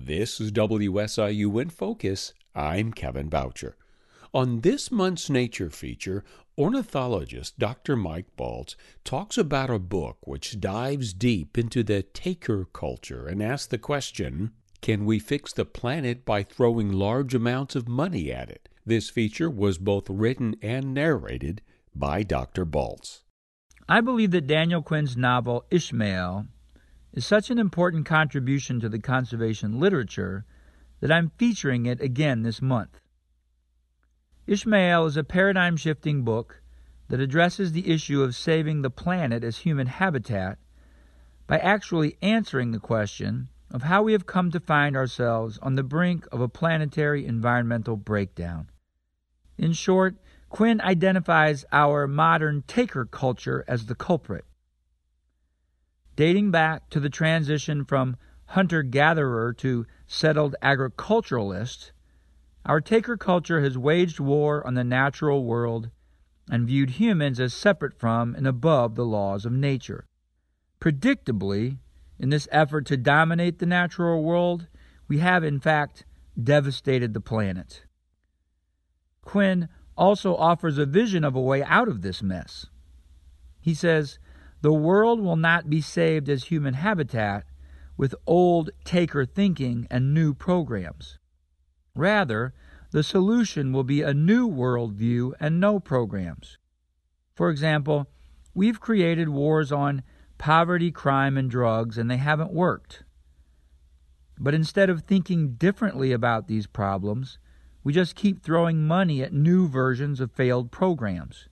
This is WSIU in Focus. I'm Kevin Boucher. On this month's nature feature, ornithologist Dr. Mike Baltz talks about a book which dives deep into the taker culture and asks the question, can we fix the planet by throwing large amounts of money at it? This feature was both written and narrated by Dr. Baltz. I believe that Daniel Quinn's novel Ishmael is such an important contribution to the conservation literature that I'm featuring it again this month. Ishmael is a paradigm-shifting book that addresses the issue of saving the planet as human habitat by actually answering the question of how we have come to find ourselves on the brink of a planetary environmental breakdown. In short, Quinn identifies our modern taker culture as the culprit. Dating back to the transition from hunter-gatherer to settled agriculturalist, our taker culture has waged war on the natural world and viewed humans as separate from and above the laws of nature. Predictably, in this effort to dominate the natural world, we have in fact devastated the planet. Quinn also offers a vision of a way out of this mess. He says, the world will not be saved as human habitat with old taker thinking and new programs. Rather, the solution will be a new worldview and no programs. For example, we've created wars on poverty, crime, and drugs, and they haven't worked. But instead of thinking differently about these problems, we just keep throwing money at new versions of failed programs.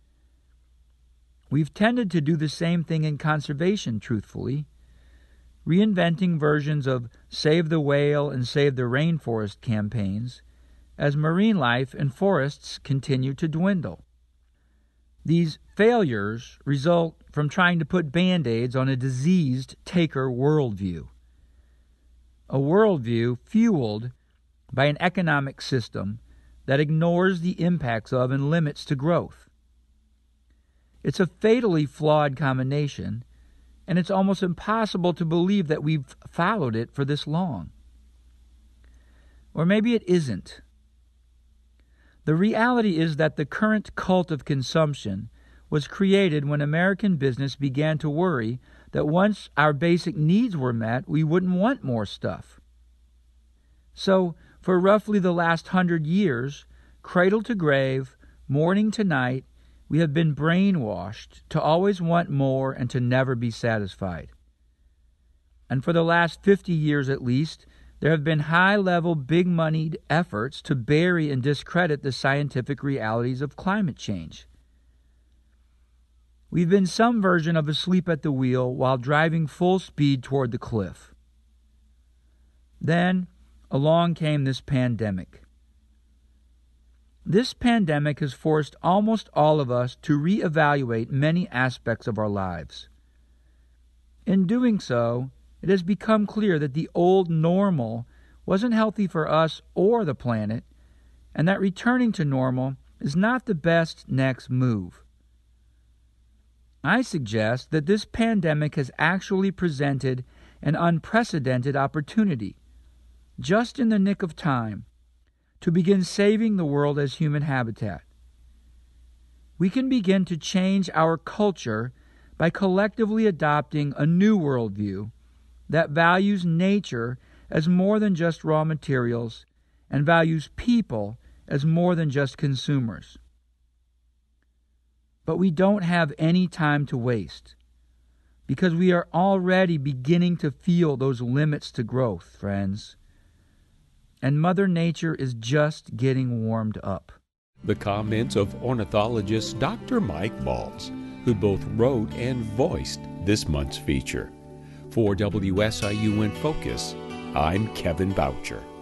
We've tended to do the same thing in conservation, truthfully, reinventing versions of Save the Whale and Save the Rainforest campaigns as marine life and forests continue to dwindle. These failures result from trying to put Band-Aids on a diseased taker worldview, a worldview fueled by an economic system that ignores the impacts of and limits to growth. It's a fatally flawed combination, and it's almost impossible to believe that we've followed it for this long. Or maybe it isn't. The reality is that the current cult of consumption was created when American business began to worry that once our basic needs were met, we wouldn't want more stuff. So, for roughly the last 100 years, cradle to grave, morning to night, we have been brainwashed to always want more and to never be satisfied. And for the last 50 years at least, there have been high-level, big-moneyed efforts to bury and discredit the scientific realities of climate change. We've been some version of asleep at the wheel while driving full speed toward the cliff. Then, along came this pandemic. This pandemic has forced almost all of us to reevaluate many aspects of our lives. In doing so, it has become clear that the old normal wasn't healthy for us or the planet, and that returning to normal is not the best next move. I suggest that this pandemic has actually presented an unprecedented opportunity, just in the nick of time, to begin saving the world as human habitat. We can begin to change our culture by collectively adopting a new worldview that values nature as more than just raw materials and values people as more than just consumers. But we don't have any time to waste, because we are already beginning to feel those limits to growth, friends. And Mother Nature is just getting warmed up. The comments of ornithologist Dr. Mike Baltz, who both wrote and voiced this month's feature. For WSIU in Focus, I'm Kevin Boucher.